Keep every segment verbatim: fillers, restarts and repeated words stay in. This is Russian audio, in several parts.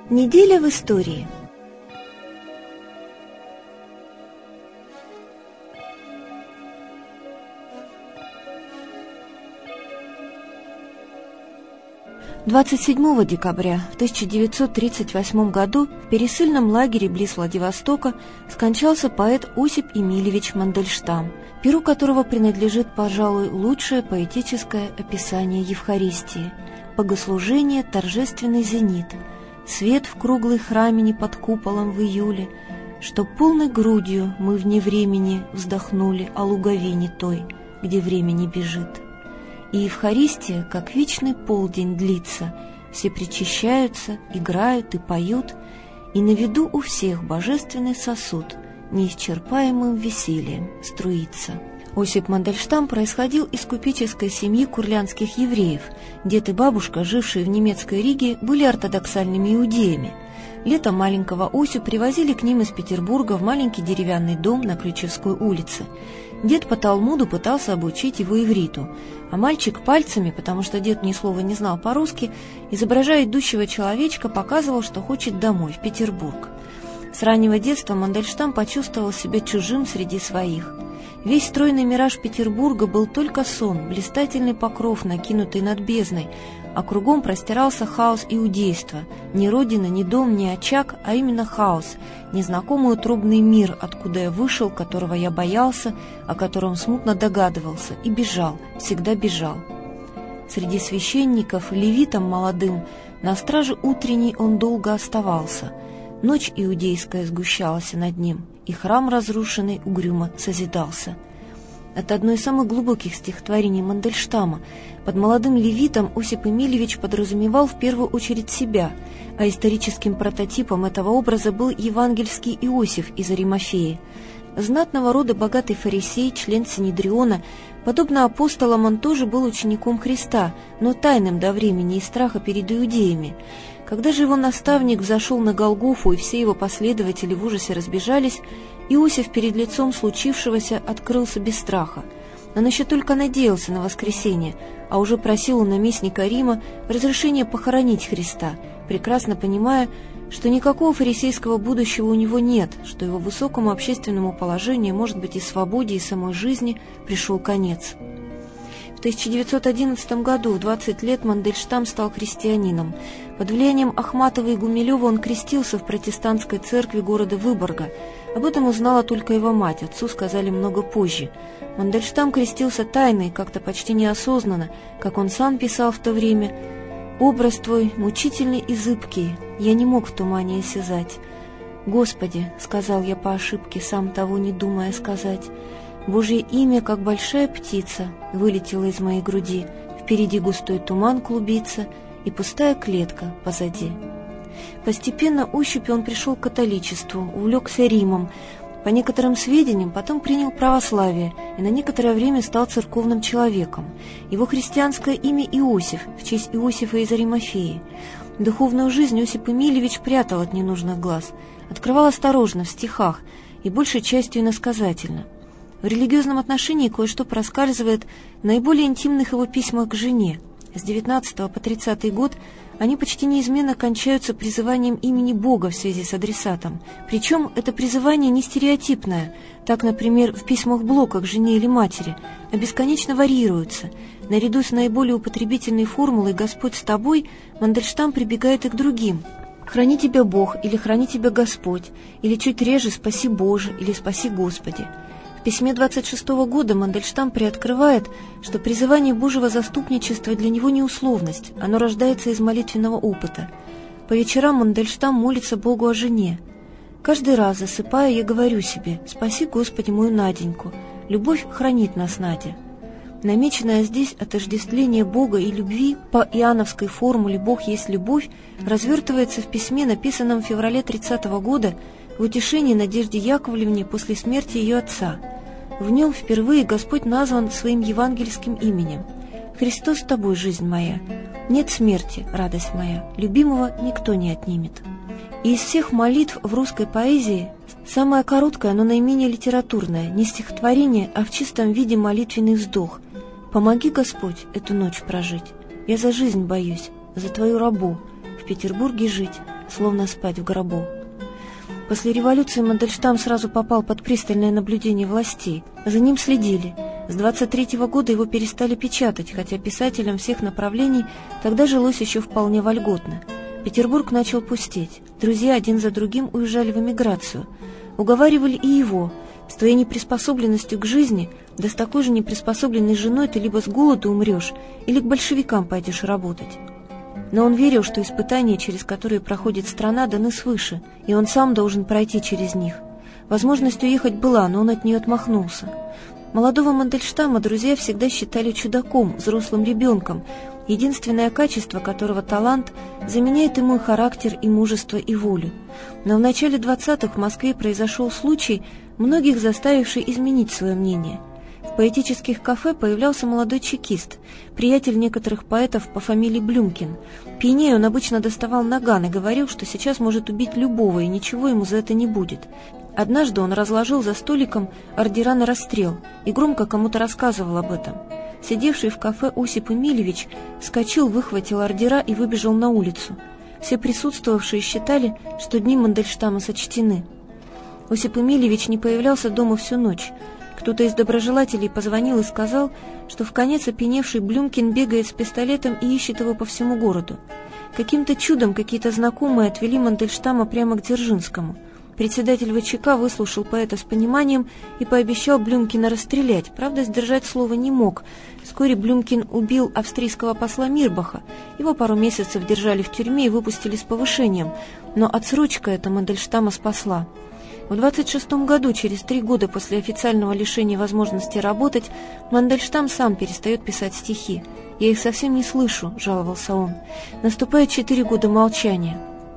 Неделя в истории. двадцать седьмого декабря в тысяча девятьсот тридцать восьмом году в пересыльном лагере близ Владивостока скончался поэт Осип Эмильевич Мандельштам, перу которого принадлежит, пожалуй, лучшее поэтическое описание Евхаристии. Богослужение, торжественный зенит, свет в круглой храмине под куполом в июле, что полной грудью мы вне времени вздохнули о луговине той, где время не бежит. И Евхаристия, как вечный полдень, длится, все причащаются, играют и поют, и на виду у всех божественный сосуд неисчерпаемым весельем струится. Осип Мандельштам происходил из купеческой семьи курлянских евреев. Дед и бабушка, жившие в немецкой Риге, были ортодоксальными иудеями. Летом маленького Осю привозили к ним из Петербурга в маленький деревянный дом на Ключевской улице. Дед по Талмуду пытался обучить его ивриту, а мальчик пальцами, потому что дед ни слова не знал по-русски, изображая идущего человечка, показывал, что хочет домой, в Петербург. С раннего детства Мандельштам почувствовал себя чужим среди своих. Весь стройный мираж Петербурга был только сон, блистательный покров, накинутый над бездной, а кругом простирался хаос иудейства. Ни родина, ни дом, ни очаг, а именно хаос, незнакомый утробный мир, откуда я вышел, которого я боялся, о котором смутно догадывался, и бежал, всегда бежал. Среди священников, левитом молодым, на страже утренней он долго оставался. Ночь иудейская сгущалась над ним, и храм разрушенный угрюмо созидался. Это одно из самых глубоких стихотворений Мандельштама. Под молодым левитом Осип Эмильевич подразумевал в первую очередь себя, а историческим прототипом этого образа был евангельский Иосиф из Аримафеи. Знатного рода богатый фарисей, член Синедриона, подобно апостолам, он тоже был учеником Христа, но тайным до времени и страха перед иудеями. Когда же его наставник взошел на Голгофу, и все его последователи в ужасе разбежались, Иосиф перед лицом случившегося открылся без страха. Он еще только надеялся на воскресение, а уже просил у наместника Рима разрешения похоронить Христа, прекрасно понимая, что никакого фарисейского будущего у него нет, что его высокому общественному положению, может быть, и свободе, и самой жизни пришел конец. В тысяча девятьсот одиннадцатом году, в двадцать лет, Мандельштам стал христианином. Под влиянием Ахматова и Гумилева он крестился в протестантской церкви города Выборга. Об этом узнала только его мать, отцу сказали много позже. Мандельштам крестился тайно и как-то почти неосознанно, как он сам писал в то время: «Образ твой мучительный и зыбкий, я не мог в тумане осязать. Господи, — сказал я по ошибке, сам того не думая сказать, — Божье имя, как большая птица, вылетело из моей груди, впереди густой туман клубится и пустая клетка позади». Постепенно ощупью он пришел к католичеству, увлекся Римом. По некоторым сведениям, потом принял православие и на некоторое время стал церковным человеком. Его христианское имя Иосиф, в честь Иосифа из Аримафеи. Духовную жизнь Осип Эмильевич прятал от ненужных глаз, открывал осторожно в стихах и большей частью иносказательно. В религиозном отношении кое-что проскальзывает в наиболее интимных его письмах к жене. С девятнадцатого по тридцатый год они почти неизменно кончаются призыванием имени Бога в связи с адресатом. Причем это призывание не стереотипное, так, например, в письмах Блока к жене или матери, а бесконечно варьируются. Наряду с наиболее употребительной формулой «Господь с тобой» Мандельштам прибегает и к другим. «Храни тебя Бог» или «Храни тебя Господь», или чуть реже «Спаси Боже» или «Спаси Господи». В письме двадцать шестого года Мандельштам приоткрывает, что призывание Божьего заступничества для него не условность, оно рождается из молитвенного опыта. По вечерам Мандельштам молится Богу о жене. «Каждый раз, засыпая, я говорю себе: спаси, Господи, мою Наденьку, любовь хранит нас, Надя». Намеченное здесь отождествление Бога и любви по иоанновской формуле «Бог есть любовь» развертывается в письме, написанном в феврале тридцатого года, в утешении Надежде Яковлевне после смерти ее отца. В нем впервые Господь назван своим евангельским именем. «Христос с тобой, жизнь моя. Нет смерти, радость моя. Любимого никто не отнимет». И из всех молитв в русской поэзии самая короткая, но наименее литературная, не стихотворение, а в чистом виде молитвенный вздох. «Помоги, Господь, эту ночь прожить. Я за жизнь боюсь, за твою рабу, в Петербурге жить, словно спать в гробу. После революции Мандельштам сразу попал под пристальное наблюдение властей. За ним следили. С двадцать третьего года его перестали печатать, хотя писателям всех направлений тогда жилось еще вполне вольготно. Петербург начал пустеть. Друзья один за другим уезжали в эмиграцию. Уговаривали и его. С твоей неприспособленностью к жизни, да с такой же неприспособленной женой ты либо с голоду умрешь, или к большевикам пойдешь работать. Но он верил, что испытания, через которые проходит страна, даны свыше, и он сам должен пройти через них. Возможность уехать была, но он от нее отмахнулся. Молодого Мандельштама друзья всегда считали чудаком, взрослым ребенком, единственное качество которого талант заменяет ему и характер, и мужество, и волю. Но в начале двадцатых в Москве произошел случай, многих заставивший изменить свое мнение. В поэтических кафе появлялся молодой чекист, приятель некоторых поэтов по фамилии Блюмкин. Пьянея он обычно доставал наган и говорил, что сейчас может убить любого, и ничего ему за это не будет. Однажды он разложил за столиком ордера на расстрел и громко кому-то рассказывал об этом. Сидевший в кафе Осип Эмильевич вскочил, выхватил ордера и выбежал на улицу. Все присутствовавшие считали, что дни Мандельштама сочтены. Осип Эмильевич не появлялся дома всю ночь. Кто-то из доброжелателей позвонил и сказал, что вконец опьяневший Блюмкин бегает с пистолетом и ищет его по всему городу. Каким-то чудом какие-то знакомые отвели Мандельштама прямо к Дзержинскому. Председатель ВЧК выслушал поэта с пониманием и пообещал Блюмкина расстрелять, правда, сдержать слово не мог. Вскоре Блюмкин убил австрийского посла Мирбаха, его пару месяцев держали в тюрьме и выпустили с повышением, но отсрочка эта Мандельштама спасла. В двадцать шестом году, через три года после официального лишения возможности работать, Мандельштам сам перестает писать стихи. «Я их совсем не слышу», — жаловался он. Наступает четыре года молчания.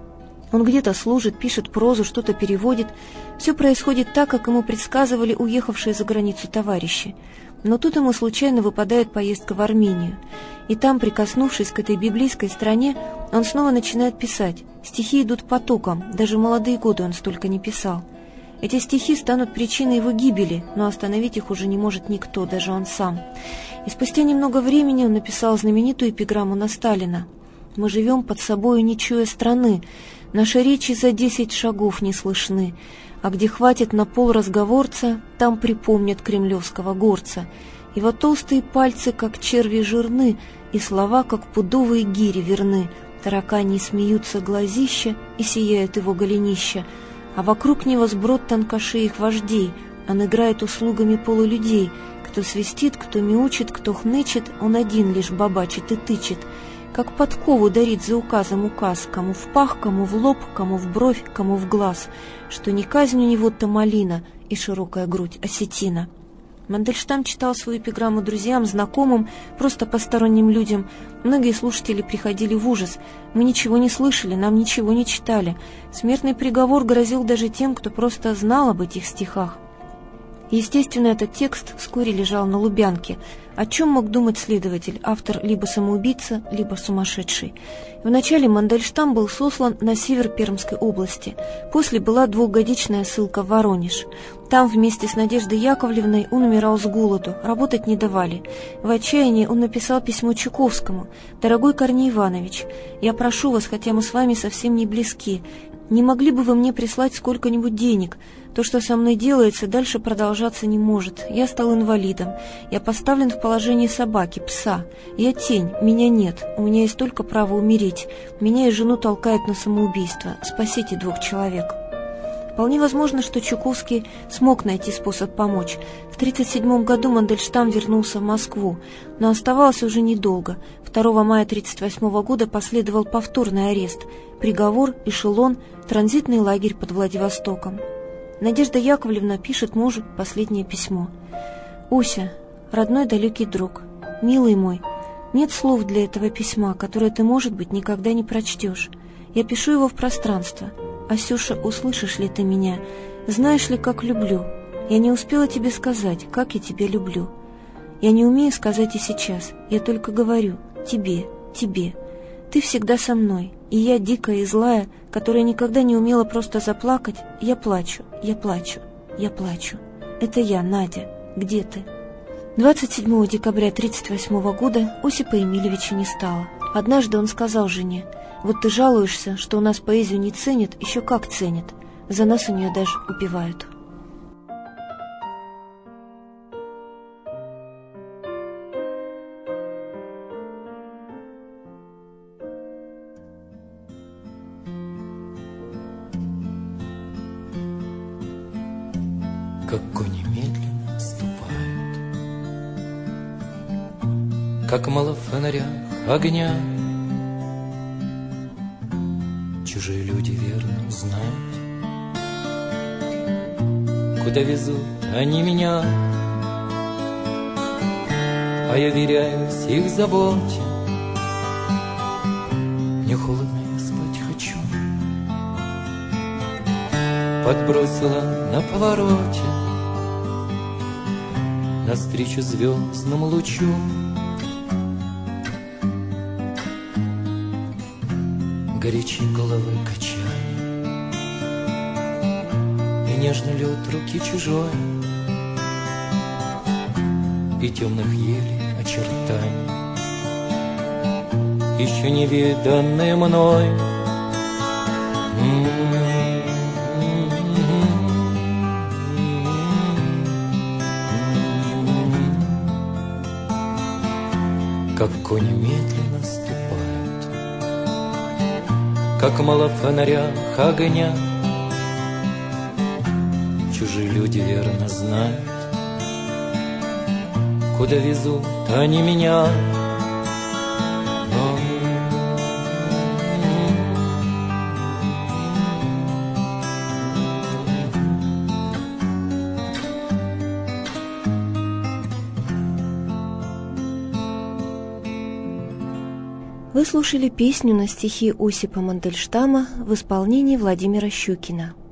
Он где-то служит, пишет прозу, что-то переводит. Все происходит так, как ему предсказывали уехавшие за границу товарищи. Но тут ему случайно выпадает поездка в Армению. И там, прикоснувшись к этой библейской стране, он снова начинает писать. Стихи идут потоком, даже в молодые годы он столько не писал. Эти стихи станут причиной его гибели, но остановить их уже не может никто, даже он сам. И спустя немного времени он написал знаменитую эпиграмму на Сталина. «Мы живем под собою, не чуя страны. Наши речи за десять шагов не слышны, а где хватит на пол разговорца, там припомнят кремлевского горца. Его толстые пальцы, как черви, жирны, и слова, как пудовые гири, верны. Таракани смеются глазища, и сияет его голенища, а вокруг него сброд тонкошеих вождей. Он играет услугами полулюдей. Кто свистит, кто мяучит, кто хнычет, он один лишь бабачит и тычет. Как подкову дарит за указом указ, кому в пах, кому в лоб, кому в бровь, кому в глаз, что не казнь у него тамалина и широкая грудь осетина». Мандельштам читал свою эпиграмму друзьям, знакомым, просто посторонним людям. Многие слушатели приходили в ужас. «Мы ничего не слышали, нам ничего не читали». Смертный приговор грозил даже тем, кто просто знал об этих стихах. Естественно, этот текст вскоре лежал на Лубянке. О чем мог думать следователь? Автор либо самоубийца, либо сумасшедший. Вначале Мандельштам был сослан на север Пермской области. После была двухгодичная ссылка в Воронеж. Там вместе с Надеждой Яковлевной он умирал с голоду, работать не давали. В отчаянии он написал письмо Чуковскому. «Дорогой Корней Иванович, я прошу вас, хотя мы с вами совсем не близки, не могли бы вы мне прислать сколько-нибудь денег? То, что со мной делается, дальше продолжаться не может. Я стал инвалидом. Я поставлен в положение собаки, пса. Я тень, меня нет. У меня есть только право умереть. Меня и жену толкают на самоубийство. Спасите двух человек». Вполне возможно, что Чуковский смог найти способ помочь. В тридцать седьмом году Мандельштам вернулся в Москву, но оставался уже недолго. второго мая тридцать восьмого года последовал повторный арест, приговор, эшелон, транзитный лагерь под Владивостоком. Надежда Яковлевна пишет мужу последнее письмо. «Ося, родной далекий друг, милый мой, нет слов для этого письма, которое ты, может быть, никогда не прочтешь. Я пишу его в пространство. Асюша, услышишь ли ты меня? Знаешь ли, как люблю? Я не успела тебе сказать, как я тебя люблю. Я не умею сказать и сейчас, я только говорю тебе, тебе. Ты всегда со мной, и я, дикая и злая, которая никогда не умела просто заплакать, я плачу, я плачу, я плачу. Это я, Надя. Где ты?» двадцать седьмого декабря тридцать восьмого года Осипа Эмильевича не стало. Однажды он сказал жене: Вот ты жалуешься, что у нас поэзию не ценят, еще как ценят. За нас у нее даже упевают. Как кони медленно ступают, как мало в фонарях огня. Чужие люди верно знают, куда везут они меня. А я веряюсь их заботе, мне холодно, я спать хочу. Подбросила на повороте навстречу звездному лучу. Горячие головы качали, и нежный лед руки чужой, и темных елей очертаний, еще не виданные мной. Как кони медленно ступают, как мало в фонарях огня. Чужие люди верно знают, куда везут они меня. Вы слушали песню на стихи Осипа Мандельштама в исполнении Владимира Щукина.